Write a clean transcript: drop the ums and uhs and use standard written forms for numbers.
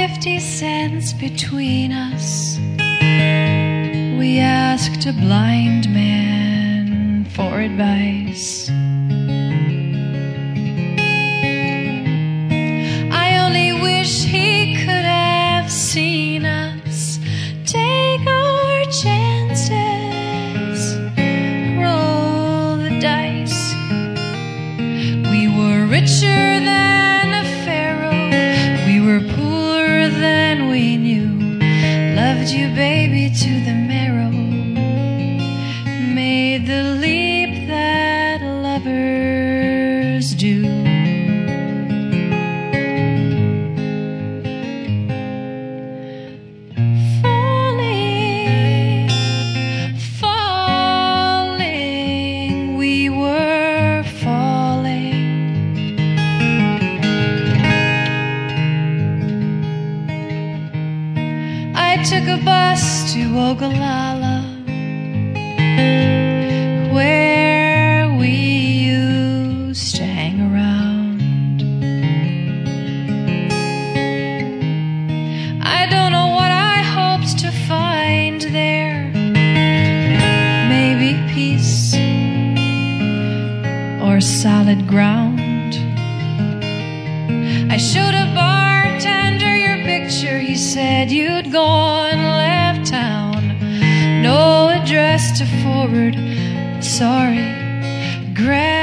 50 cents between us. We asked a blind man for advice. I only wish he could have seen us take our chances, roll the dice. We were richer than a pharaoh, we were poorer than we knew. Loved you, baby, to the marrow. Made the leap that lovers do. Falling, falling, we were falling. I took a bus to Ogallala, where we used to hang around. I don't know what I hoped to find there. Maybe peace or solid ground. I showed a bartender your picture. He said you'd gone, left town, no address to forward. Sorry, grab